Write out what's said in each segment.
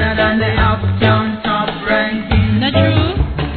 higher than the uptown top ranking. Not true?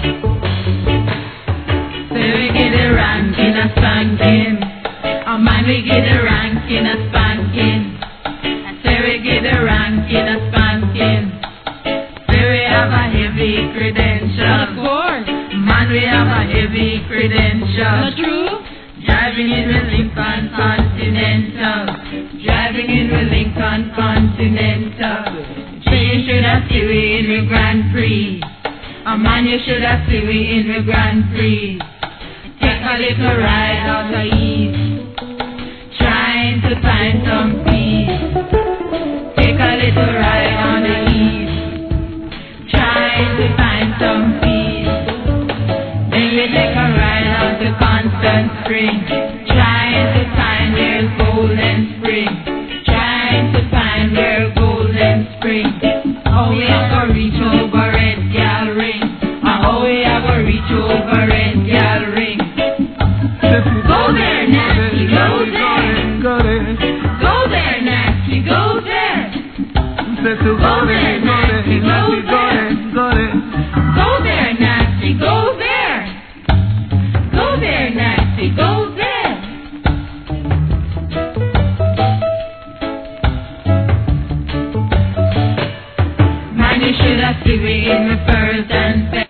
Say we get the ranking a spanking. Oh man, we get the ranking a spanking. I say we get the ranking a spanking. Say we have a heavy credential. Of course. Man, we have a heavy credential. Not true? Driving in with Lincoln Continental. Driving in with Lincoln Continental. So you should have seen we in the Grand Prix. Oh man, you should have seen we in the Grand Prix. Take a little ride out the east, trying to find some peace. Take a little ride on the east, trying to find some peace. Then we take a ride out to Constant Spring, trying to find where's Golden Spring, trying to find where Golden Spring. Oh, we have to reach over Red Gal Ring. Oh, we have to reach over Red Gal Ring. Go there, Nasty, go there. Go there. Go there, Nasty, go there. Go there, Nasty, go there. Go there. Go there, Nasty, go there. Go there, Nasty, go